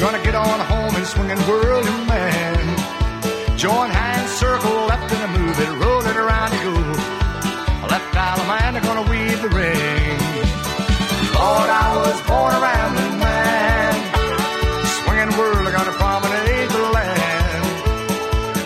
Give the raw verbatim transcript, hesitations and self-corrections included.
Trying to get on home and swinging whirling man. Join hands, circle